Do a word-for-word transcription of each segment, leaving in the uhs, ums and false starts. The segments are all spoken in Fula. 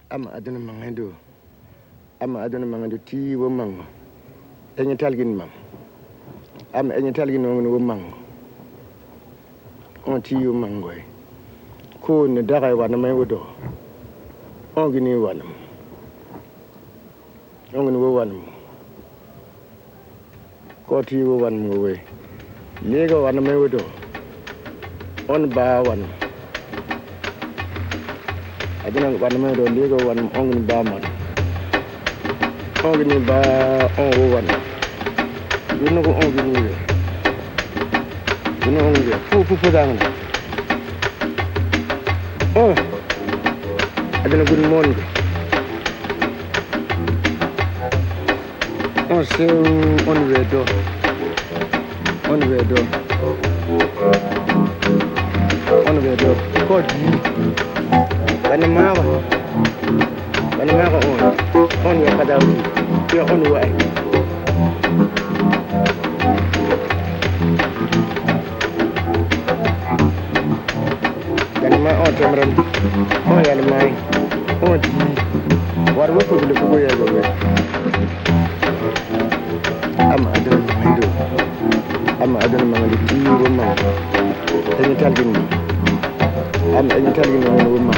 ama aduna mangendo ama aduna mangendo ti wo mango enye talgin mam ama enye talgin wo mango on ti wo mango ko ne daga wana mai wodo on gini wana on gini wo wana ko ti wo wana mo we lega wana mai wodo on ba wana aduna wana mai wodo lega wana on gini ba man on gini ba on wo wana dino ko on gini we dino on gini fu fu fu dang oh aduna good morning on se on wedo on wedo on wedo ko di bana mawa bana mawa on on we kada wi on wa bana ma on tamram on ya mai on di war wo ko le ko ya go ama aduna mangendo ama aduna mangendo ti wo ma enye talgin ama enye talgin wo ma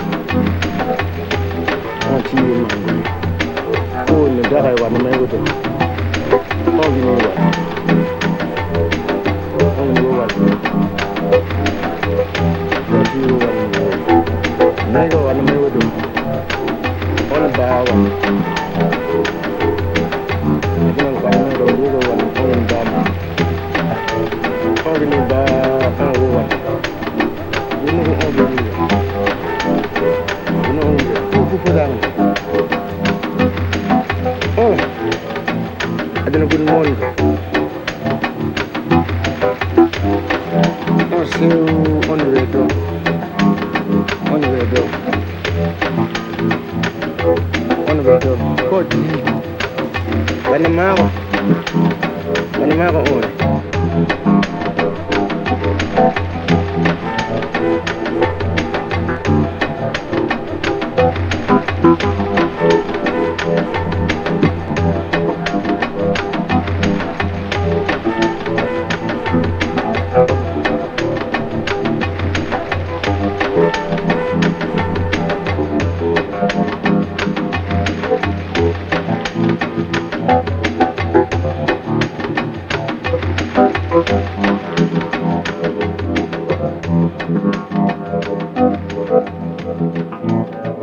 on ti wo ma ko ne dara wa na mai wodo on ni wa on ni wa on ti wo wa na ga wa na mai wodo on ba wa aduna good morning on se on wedo on wedo on wedo ko di bana mawa bana mawa on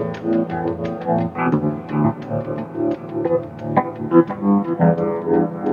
Thank you.